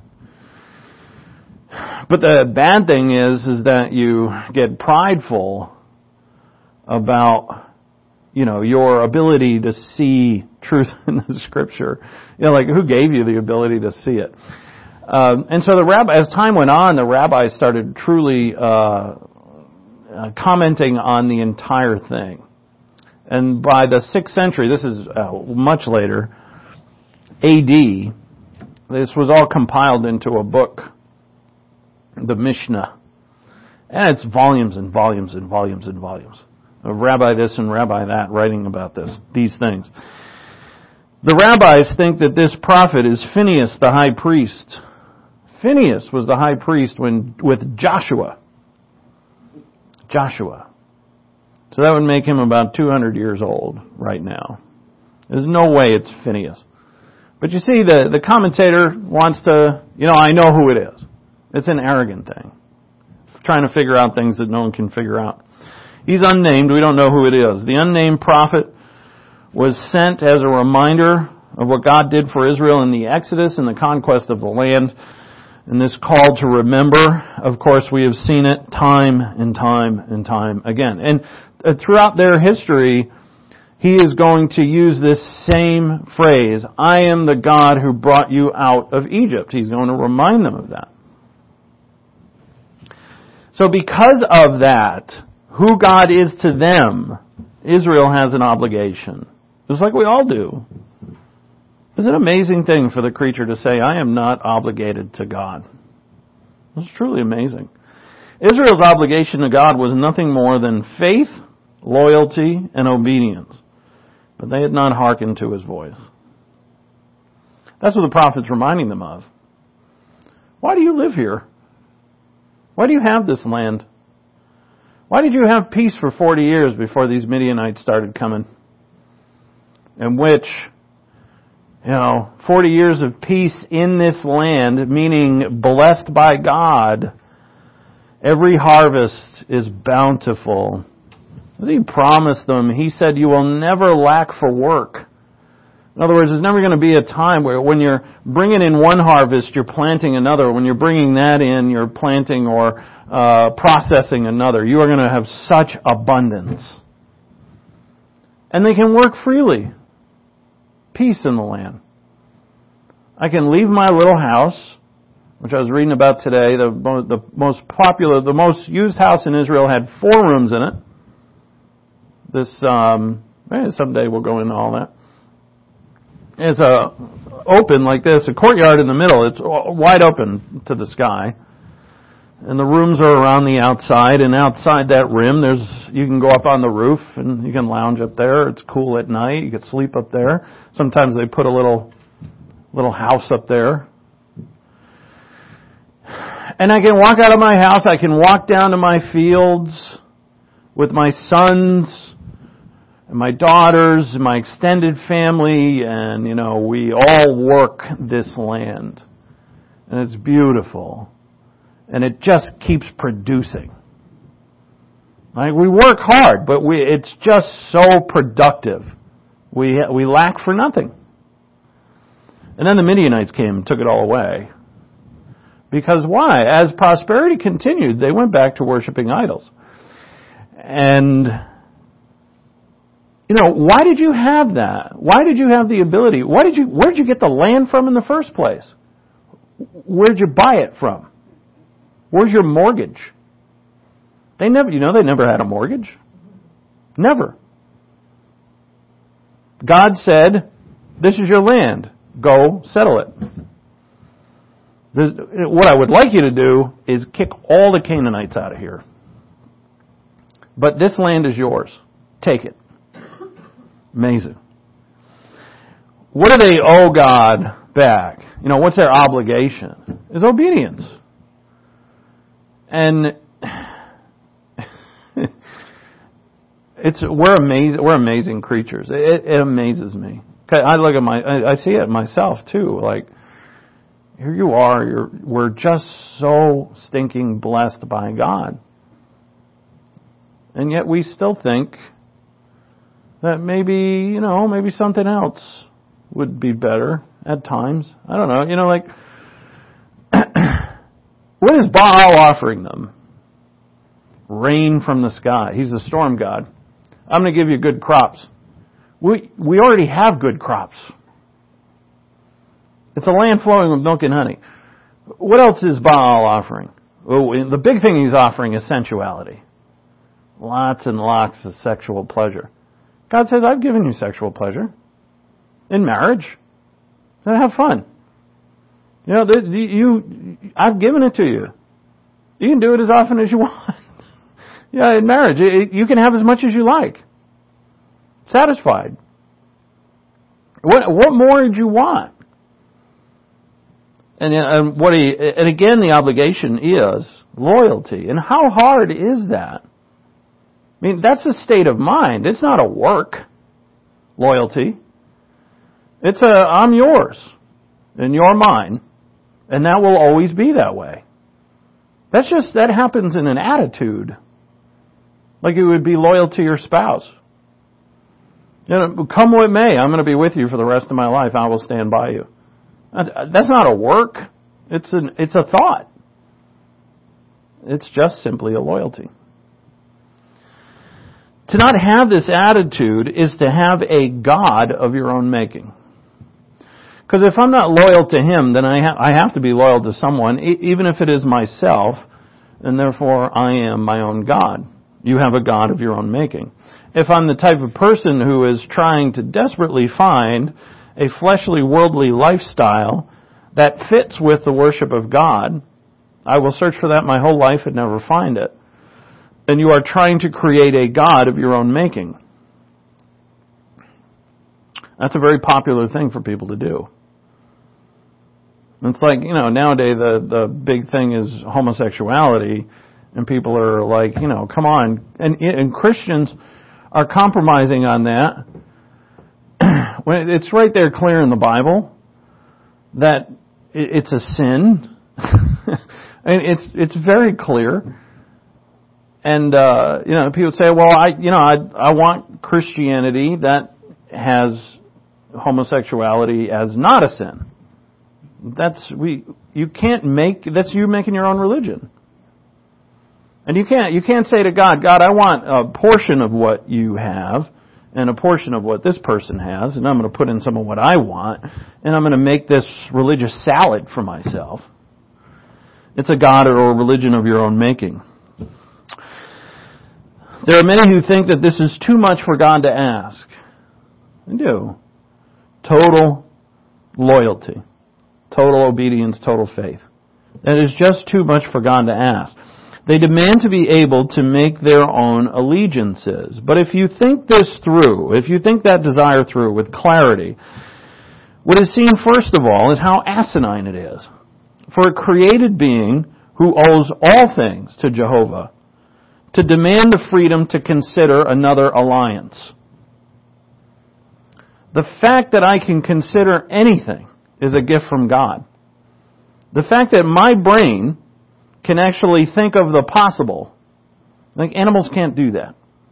But the bad thing is, is that you get prideful about, you know, your ability to see truth in the Scripture. You know, like, who gave you the ability to see it? Um, and so the rabbi, as time went on, the rabbis started truly uh, uh, commenting on the entire thing. And by the sixth century, this is uh, much later, A D, this was all compiled into a book, the Mishnah. And it's volumes and volumes and volumes and volumes of rabbi this and rabbi that writing about this, these things. The rabbis think that this prophet is Phinehas, the high priest. Phinehas was the high priest when with Joshua. Joshua. So that would make him about two hundred years old right now. There's no way it's Phinehas. But you see, the, the commentator wants to, you know, I know who it is. It's an arrogant thing. Trying to figure out things that no one can figure out. He's unnamed. We don't know who it is. The unnamed prophet was sent as a reminder of what God did for Israel in the Exodus and the conquest of the land. And this call to remember, of course, we have seen it time and time and time again. And uh, throughout their history, He is going to use this same phrase, I am the God who brought you out of Egypt. He's going to remind them of that. So because of that, who God is to them, Israel has an obligation. Just like we all do. It's an amazing thing for the creature to say, I am not obligated to God. It's truly amazing. Israel's obligation to God was nothing more than faith, loyalty, and obedience. But they had not hearkened to His voice. That's what the prophet's reminding them of. Why do you live here? Why do you have this land? Why did you have peace for forty years before these Midianites started coming? In which, you know, forty years of peace in this land, meaning blessed by God, every harvest is bountiful. As He promised them, He said, you will never lack for work. In other words, there's never going to be a time where when you're bringing in one harvest, you're planting another. When you're bringing that in, you're planting or uh, processing another. You are going to have such abundance. And they can work freely. Peace in the land. I can leave my little house, which I was reading about today. The, the most popular, the most used house in Israel had four rooms in it. This, um, eh, someday we'll go into all that. It's a open like this, a courtyard in the middle. It's wide open to the sky. And the rooms are around the outside, and outside that rim, there's you can go up on the roof and you can lounge up there. It's cool at night. You can sleep up there. Sometimes they put a little little house up there. And I can walk out of my house. I can walk down to my fields with my sons and my daughters and my extended family, and, you know, we all work this land. And it's beautiful. And it just keeps producing. Like, we work hard, but we it's just so productive. We we lack for nothing. And then the Midianites came and took it all away. Because why? As prosperity continued, they went back to worshiping idols. And, you know, why did you have that? Why did you have the ability? Why did you, where did you get the land from in the first place? Where did you buy it from? Where's your mortgage? They never, you know, they never had a mortgage. Never. God said, this is your land. Go settle it. This, what I would like you to do is kick all the Canaanites out of here. But this land is yours. Take it. Amazing. What do they owe God back? You know, what's their obligation? Is obedience. And it's we're amazing. We're amazing creatures. It, it amazes me. I look at my. I, I see it myself too. Like, here you are. You're. We're just so stinking blessed by God, and yet we still think that maybe, you know, maybe something else would be better at times. I don't know. You know, like, what is Baal offering them? Rain from the sky. He's the storm god. I'm going to give you good crops. We we already have good crops. It's a land flowing with milk and honey. What else is Baal offering? Oh, the big thing he's offering is sensuality. Lots and lots of sexual pleasure. God says, I've given you sexual pleasure in marriage. Then have fun. You know, you, I've given it to you. You can do it as often as you want. Yeah, in marriage, you can have as much as you like. Satisfied. What what more did you want? And, and what he, and again, the obligation is loyalty. And how hard is that? I mean, that's a state of mind. It's not a work loyalty. It's a, I'm yours and you're mine. And that will always be that way. That's just, that happens in an attitude. Like you would be loyal to your spouse. You know, come what may, I'm going to be with you for the rest of my life. I will stand by you. That's not a work. It's an, it's a thought. It's just simply a loyalty. To not have this attitude is to have a God of your own making. Because if I'm not loyal to Him, then I, ha- I have to be loyal to someone, e- even if it is myself, and therefore I am my own God. You have a God of your own making. If I'm the type of person who is trying to desperately find a fleshly, worldly lifestyle that fits with the worship of God, I will search for that my whole life and never find it. And you are trying to create a God of your own making. That's a very popular thing for people to do. It's like, you know, nowadays the, the big thing is homosexuality, and people are like, you know, come on. And, and Christians are compromising on that. When it's right there clear in the Bible that it's a sin. And it's it's very clear. And, uh, you know, people say, well, I, you know, I, I want Christianity that has homosexuality as not a sin. That's, we, you can't make, that's you making your own religion. And you can't, you can't say to God, God, I want a portion of what you have and a portion of what this person has, and I'm going to put in some of what I want, and I'm going to make this religious salad for myself. It's a God or a religion of your own making. There are many who think that this is too much for God to ask. They do. Total loyalty. Total obedience, total faith. That is just too much for God to ask. They demand to be able to make their own allegiances. But if you think this through, if you think that desire through with clarity, what is seen first of all is how asinine it is for a created being who owes all things to Jehovah to demand the freedom to consider another alliance. The fact that I can consider anything is a gift from God. The fact that my brain can actually think of the possible. Like animals can't do that.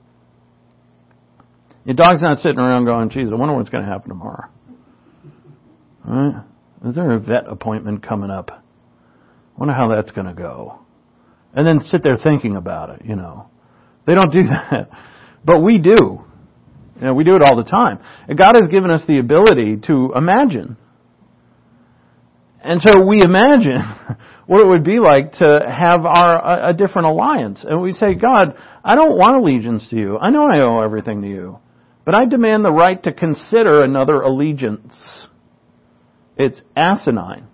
Your dog's not sitting around going, geez, I wonder what's going to happen tomorrow. All right? Is there a vet appointment coming up? I wonder how that's going to go. And then sit there thinking about it, you know. They don't do that. But we do. You know, we do it all the time. And God has given us the ability to imagine. And so we imagine what it would be like to have our a, a different alliance. And we say, God, I don't want allegiance to you. I know I owe everything to you. But I demand the right to consider another allegiance. It's asinine.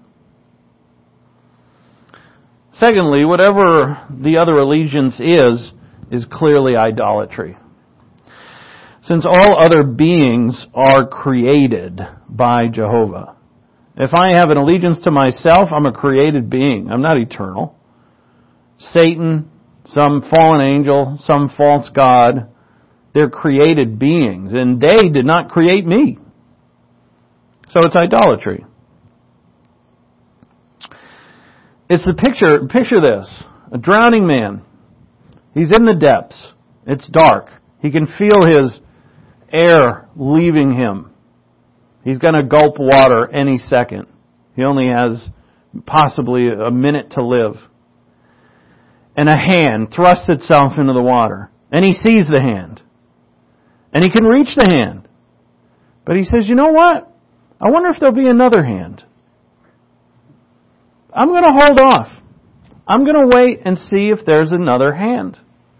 Secondly, whatever the other allegiance is, is clearly idolatry. Since all other beings are created by Jehovah. If I have an allegiance to myself, I'm a created being. I'm not eternal. Satan, some fallen angel, some false god, they're created beings, and they did not create me. So it's idolatry. It's the picture, picture this. A drowning man. He's in the depths. It's dark. He can feel his air leaving him. He's going to gulp water any second. He only has possibly a minute to live. And a hand thrusts itself into the water. And he sees the hand. And he can reach the hand. But he says, you know what? I wonder if there'll be another hand. I'm going to hold off. I'm going to wait and see if there's another hand.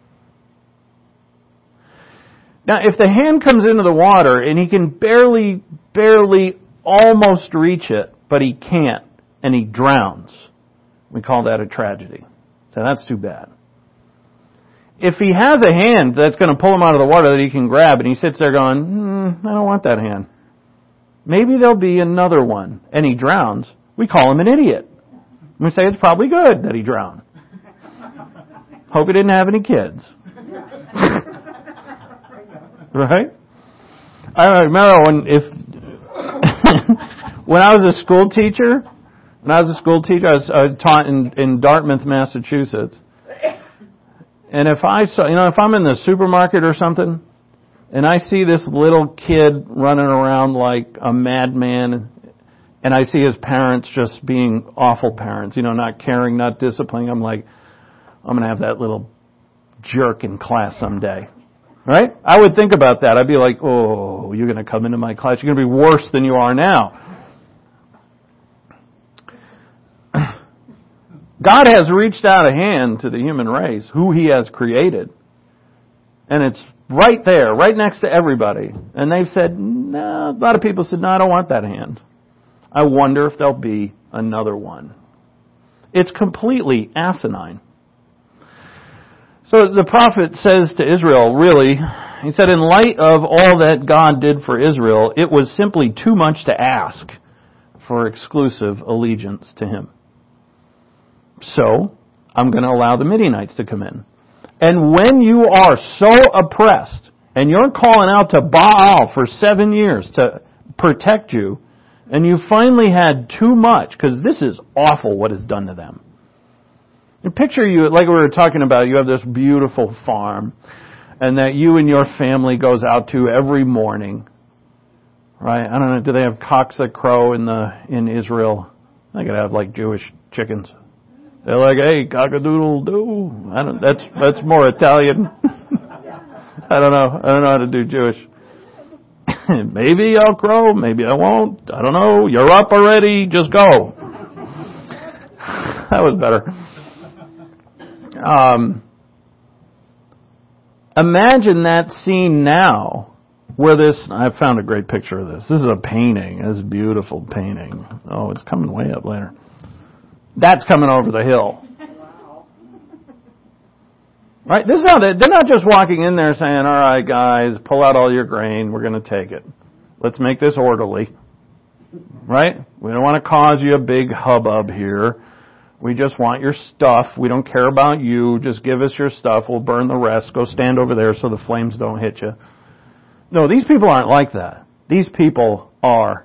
Now, if the hand comes into the water and he can barely, barely almost reach it, but he can't, and he drowns, we call that a tragedy. So that's too bad. If he has a hand that's going to pull him out of the water that he can grab, and he sits there going, hmm, I don't want that hand. Maybe there'll be another one, and he drowns. We call him an idiot. We say it's probably good that he drowned. Hope he didn't have any kids. Right? I remember when if when I was a school teacher, when I was a school teacher, I was, I was taught in, in Dartmouth, Massachusetts. And if I saw, you know, if I'm in the supermarket or something, and I see this little kid running around like a madman, and I see his parents just being awful parents, you know, not caring, not disciplining, I'm like, I'm going to have that little jerk in class someday. Right? I would think about that. I'd be like, oh, you're going to come into my class. You're going to be worse than you are now. God has reached out a hand to the human race, who He has created. And it's right there, right next to everybody. And they've said, no, a lot of people said, no, I don't want that hand. I wonder if there'll be another one. It's completely asinine. So the prophet says to Israel, really, he said, in light of all that God did for Israel, it was simply too much to ask for exclusive allegiance to Him. So, I'm going to allow the Midianites to come in. And when you are so oppressed, and you're calling out to Baal for seven years to protect you, and you finally had too much, because this is awful what is done to them. And picture you, like we were talking about, you have this beautiful farm, and that you and your family goes out to every morning. Right? I don't know, do they have cocks that crow in the in Israel? They could have like Jewish chickens. They're like, hey, cock-a-doodle-doo. I don't, that's, that's more Italian. I don't know. I don't know how to do Jewish. Maybe I'll crow. Maybe I won't. I don't know. You're up already. Just go. That was better. Um, imagine that scene now where this, I found a great picture of this. This is a painting. This is a beautiful painting. Oh, it's coming way up later. That's coming over the hill. Right? This is how they, they're not just walking in there saying, all right, guys, pull out all your grain. We're going to take it. Let's make this orderly. Right? We don't want to cause you a big hubbub here. We just want your stuff. We don't care about you. Just give us your stuff. We'll burn the rest. Go stand over there so the flames don't hit you. No, these people aren't like that. These people are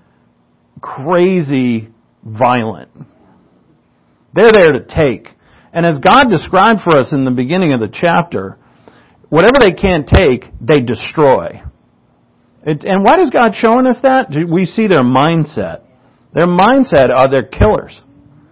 crazy violent. They're there to take. And as God described for us in the beginning of the chapter, whatever they can't take, they destroy. It, and why is God showing us that? We see their mindset. Their mindset are they're killers.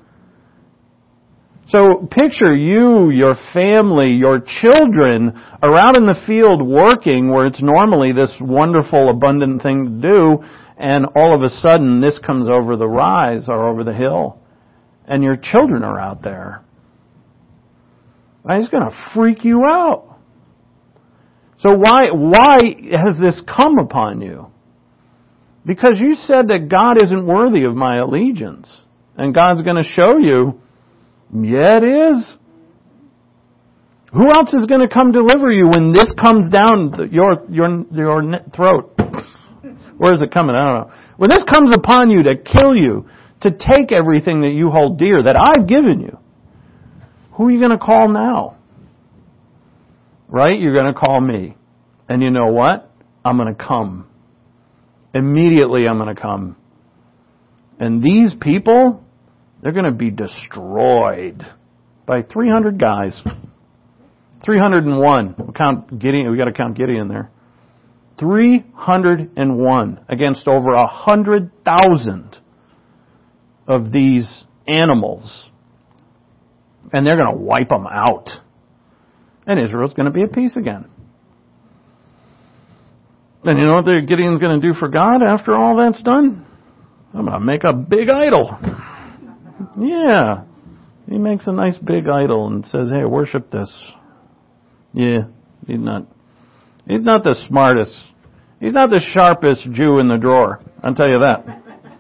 So picture you, your family, your children are out in the field working where it's normally this wonderful, abundant thing to do, and all of a sudden this comes over the rise or over the hill. And your children are out there. It's going to freak you out. So why, why has this come upon you? Because you said that God isn't worthy of my allegiance. And God's going to show you, yeah, it is. Who else is going to come deliver you when this comes down your, your, your throat? Where is it coming? I don't know. When this comes upon you to kill you, to take everything that you hold dear, that I've given you, who are you going to call now? Right? You're going to call me. And you know what? I'm going to come. Immediately I'm going to come. And these people, they're going to be destroyed by three hundred guys. three hundred one. We'll count Gideon. We got to count Gideon there. three hundred one against over a hundred thousand of these animals. And they're going to wipe them out. And Israel's going to be at peace again. And you know what Gideon's going to do for God after all that's done? I'm going to make a big idol. Yeah. He makes a nice big idol and says, hey, worship this. Yeah. He's not, he's not the smartest. He's not the sharpest Jew in the drawer. I'll tell you that.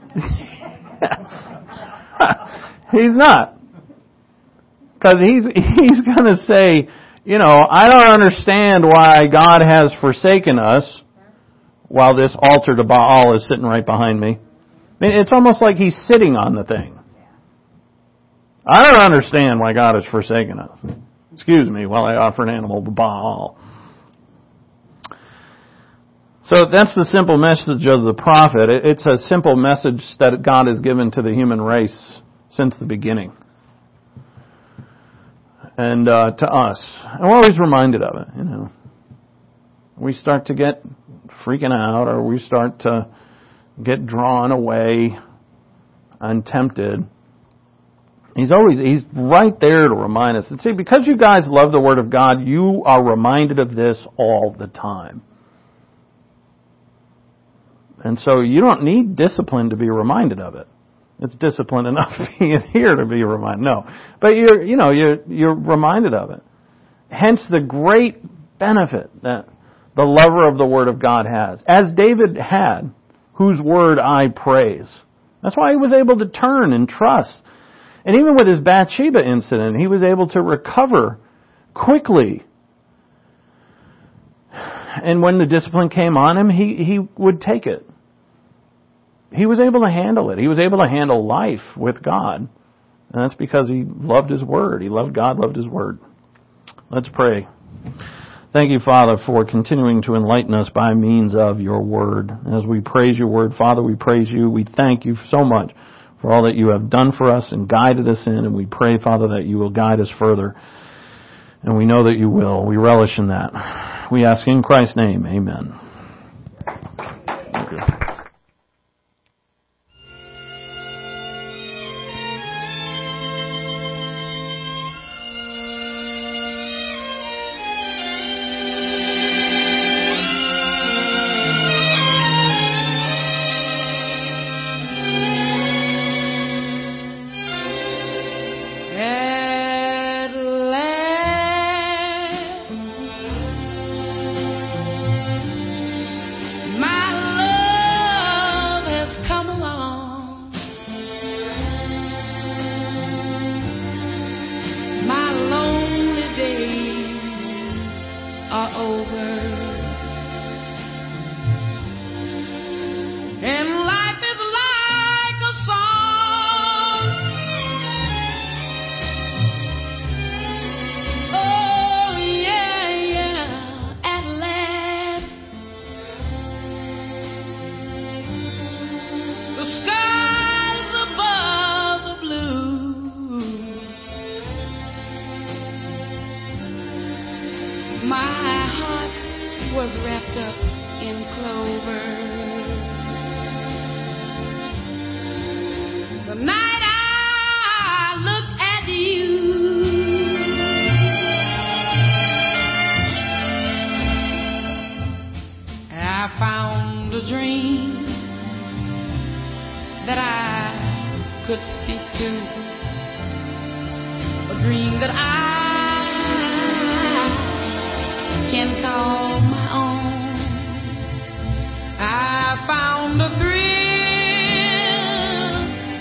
He's not. Because he's, he's going to say, you know, I don't understand why God has forsaken us while this altar to Baal is sitting right behind me. I mean, it's almost like he's sitting on the thing. I don't understand why God has forsaken us. Excuse me while I offer an animal to Baal. So that's the simple message of the prophet. It's a simple message that God has given to the human race since the beginning. And uh, to us. And we're always reminded of it, you know. We start to get freaking out, or we start to get drawn away and tempted. He's always, He's right there to remind us. And see, because you guys love the Word of God, you are reminded of this all the time. And so you don't need discipline to be reminded of it. It's discipline enough being here to be reminded. No. But you're, you know, you're, you're reminded of it. Hence the great benefit that the lover of the Word of God has. As David had, whose word I praise. That's why he was able to turn and trust. And even with his Bathsheba incident, he was able to recover quickly. And when the discipline came on him, he, he would take it. He was able to handle it. He was able to handle life with God. And that's because he loved His Word. He loved God, loved His Word. Let's pray. Thank you, Father, for continuing to enlighten us by means of your Word. As we praise your Word, Father, we praise you. We thank you so much for all that you have done for us and guided us in. And we pray, Father, that you will guide us further. And we know that you will. We relish in that. We ask in Christ's name, amen. Thank you.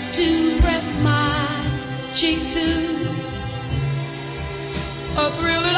A thrill